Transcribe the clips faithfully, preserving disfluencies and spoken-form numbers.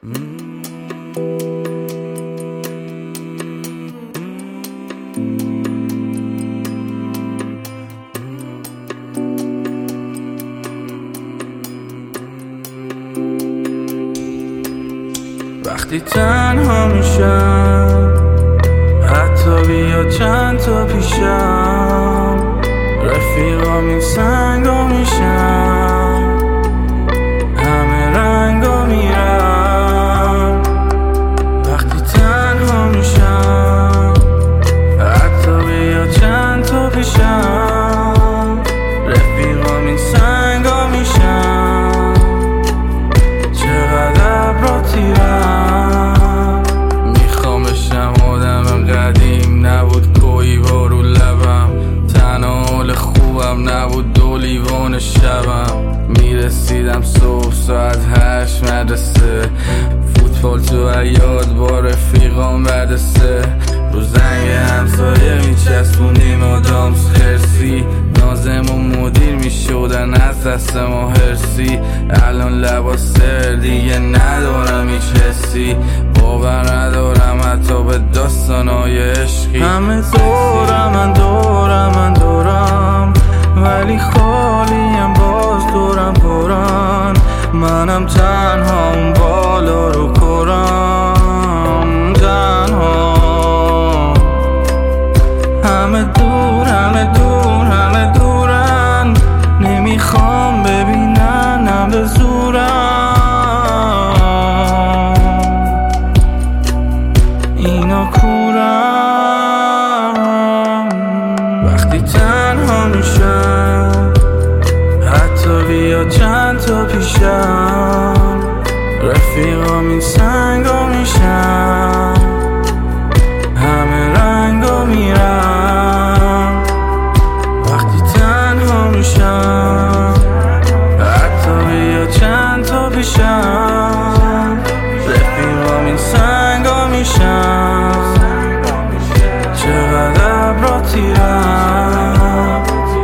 وقتی تنها میشم، حتی بیا چند تا پیشم، رفیقام این سنگا میشم، همه رنگا میرم. وقتی تنها میشم، حتی بیا چند تا پیشم، رفیقام این سنگا میشم، چقدر ابرا تیرم. میخوام بشم آدم قدیم، نبود کوی با رو لبم، تنها حال خوبم نبود دو لیوان شبم. میرسیدم صبح ساعت هشت مدرسه، فوتبال تو عیاد با رفیقام بعد سه، رو زنگ همسایه میچسبوندیم آدامس خرسی، نازم و مدیر میشدن از دست ما هرسی. الان لباس دیگه ندارم هیچ حسی، باور ندارم حتی به داستانای عشقی. همه دورم من دورم من دورم، ولی خالیم باز دورم پرن. منم تنها اون بالا رو کرم، تنها. همه دور همه دور همه دورن، نمیخوام ببیننم به زورم، اینا کورم. وقتی تنها میشم، حتی بیا چند تا پیشم، رفیقام این سنگا میشم، همه رنگا میرم. وقتی تنها میشم، حتی بیا چند تا پیشم، رفیقام این سنگا میشم، چقدر ابرا تیرم.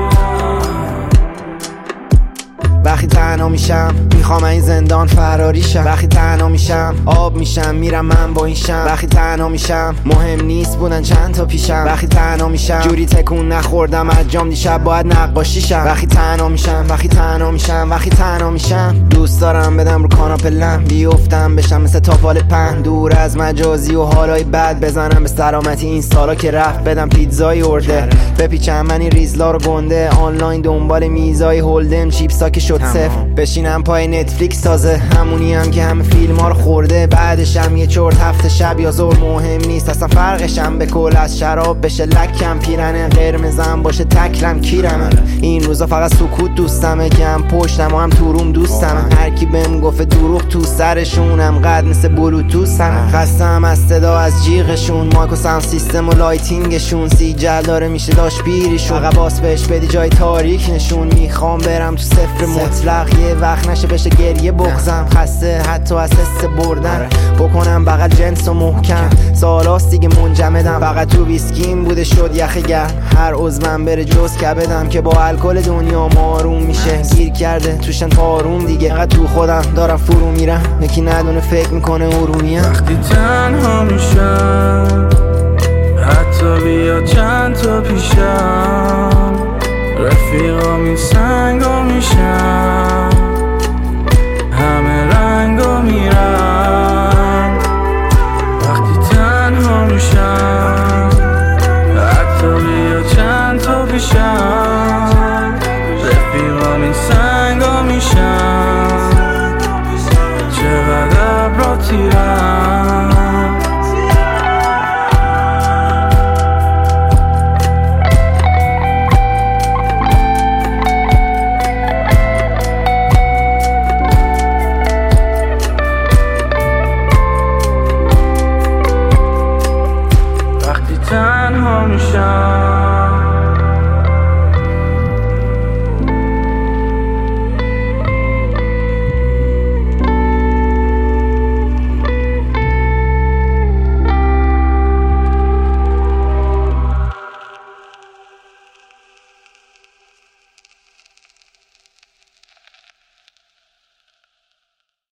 وقتی تنها میشم میخوام این زندان فراری شم، وقتی تنها میشم آب میشم میرم من با این شم، وقتی تنها میشم مهم نیست بودن چند تا پیشم، وقتی تنها میشم جوری تکون نخوردم از جام دیشب باید نقاشی شم. وقتی تنها میشم وقتی تنها میشم وقتی تنها میشم دوست دارم بدم رو کاناپه لم، بیفتم بشم مثل تاپال پهن، دور از مجازی و حالای بد، بزنم به سلامتی این سالا که رفت، بدم پیتزای ارده، بپیچم من این ریزلا رو گنده، آنلاین دنبال میزای هولدم، چیپسا که شد صفر، بشینم پای نتفلیکس تازه، همونی هم که همه فیلم ها رو خورده، بعدشم یه چرت هفته شب یا ظهر مهم نیست اصلا فرقشم به کل از شراب بشه لکم، پیرنه قرمزم باشه تکلم کیرم. این روزا فقط سکوت دوستمه که هم پشتم و هم تو روم دوستم، هر کی بهم گفت دروغ تو سرشونم قد مثل بلوتوثم، خستم از صدا از جیغشون، مایک و ساوند سیستم و لایتینگشون، سی جل داره میشه داشت پیریشون، فقط باس بهش بدی جای تاریک نشون. میخوام برم تو صفر مطلق، یه وقت نشه بشه گریه بغزم، خسته حتی از حس بردن، بکنم بغل جنس و محکم، سالاست دیگه منجمدم، فقط تو ویسکیم بوده شد یخ گرم، هر عضوم بره جز کبدم که با الکل دنیا ماروم میشه، گیر کرده توشن پاروم دیگه، فقط تو خودم دارم فرو میرم، یکی ندونه فکر میکنه ارومیم. وقتی تنها میشم، حتی بیا چند تا پیشم، رفیقام این سنگ